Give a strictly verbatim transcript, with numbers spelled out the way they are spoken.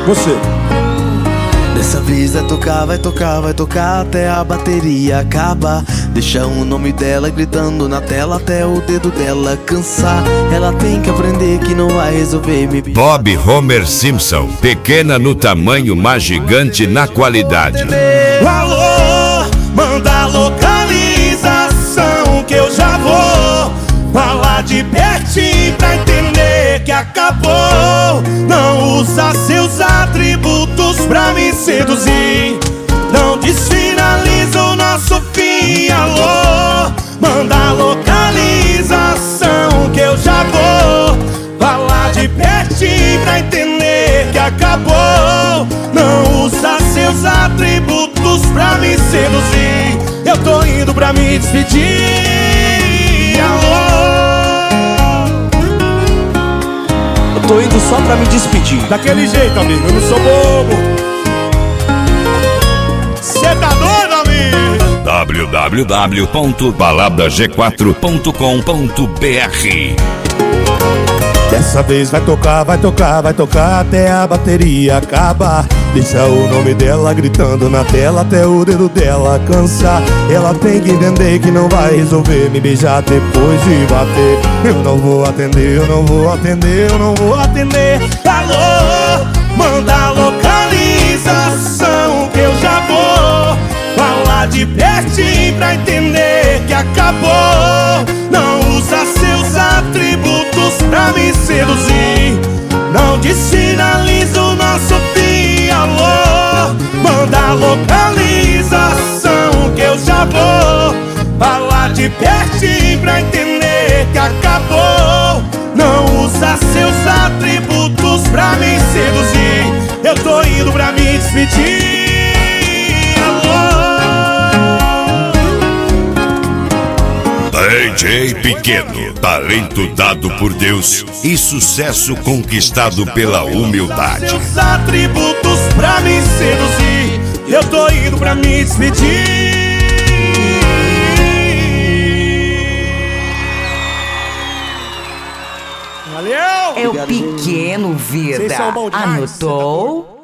Você. Dessa vez vai tocar, vai tocar, vai tocar até a bateria acabar. Deixa o nome dela gritando na tela até o dedo dela cansar. Ela tem que aprender que não vai resolver me... Bob Homer Simpson, pequena no tamanho, mas gigante na qualidade. Alô, manda localização que eu já vou falar de pertinho pra entender que acabou. Não usa seus atributos pra me seduzir. Não desfinaliza o nosso fim. Alô, manda localização que eu já vou falar de pertinho pra entender que acabou. Não usa seus atributos pra me seduzir. Eu tô indo pra me despedir. Alô, tô indo só pra me despedir. Daquele jeito, amigo, eu não sou bobo. Cê tá doido, amigo? w w w ponto balada g quatro ponto com ponto b r. Dessa vez vai tocar, vai tocar, vai tocar até a bateria acabar. Deixa o nome dela gritando na tela até o dedo dela cansar. Ela tem que entender que não vai resolver me beijar depois de bater. Eu não vou atender, eu não vou atender, eu não vou atender. Alô, manda localização que eu já vou falar de pertinho pra entender que acabou. Não usa seus atributos pra me seduzir. Não desfinaliza o nosso fim. Alô, manda localização que eu já vou falar de pertinho pra entender que acabou. Não usa seus atributos pra me seduzir. Eu tô indo pra me despedir. Alô, D J Pequeno, talento dado por Deus e sucesso conquistado pela humildade. seus atributos pra me seduzir. Eu tô indo pra me despedir. Valeu! É o Pequeno Vida. Vocês são bons demais. Anotou?